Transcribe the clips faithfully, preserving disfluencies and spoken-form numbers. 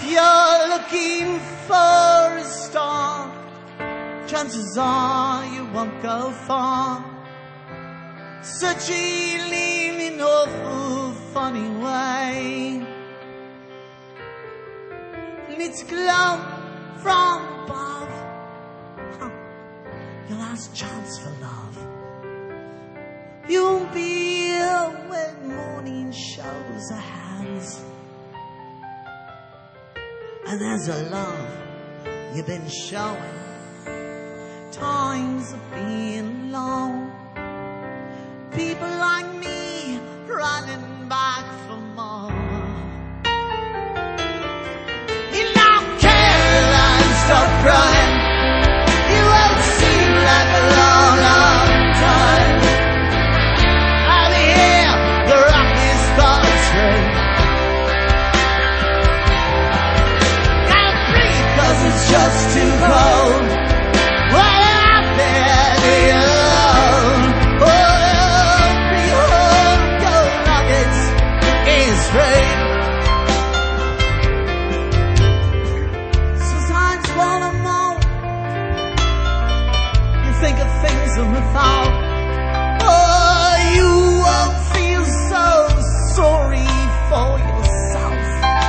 you're looking for a star, chances are you won't go far. Searching in an awful funny way, and it's glow from above, huh. Your last chance for love. You'll be here when morning shows her hands, and there's a love you've been showing. Times have been long, people like me running back for more. You know, Caroline, stop crying. You won't seem like a long, long time. I'm here, the rock is falling straight. Gotta breathe 'cause it's just too cold. Well, out there, the alone. Oh, behold, gold nuggets is free. Sometimes when I'm old, you think of things from afar. Oh, you won't feel so sorry for yourself.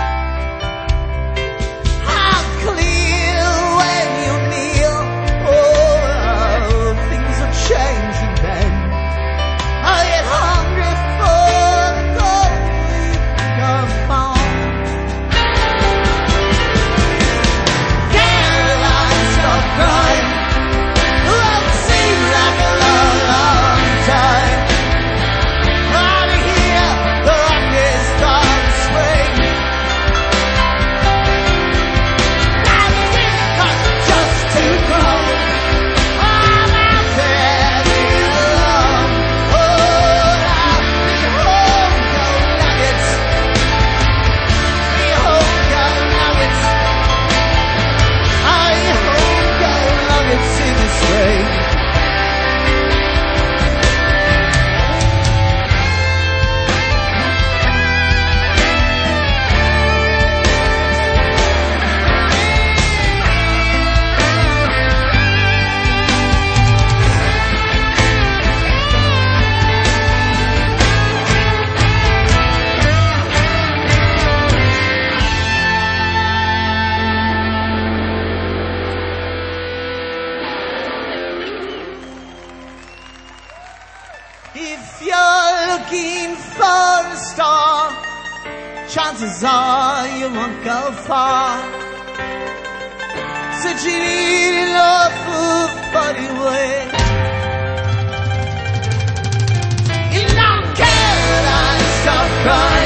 How clear when you kneel. Oh, things are changing then. I get hungry for the gold we've found. Caroline, stop crying. Won't seem like a long, long time. Out of here, the rock is gone swing. That's it, 'cause it's just too cold. I'm out there, the alone. Oh, I'll be home, gold nuggets. Be home, gold nuggets. I home, gold nuggets in this rain. If you're looking for a star, chances are you won't go far. Searching in an awful funny way. You know, Caroline, stop crying.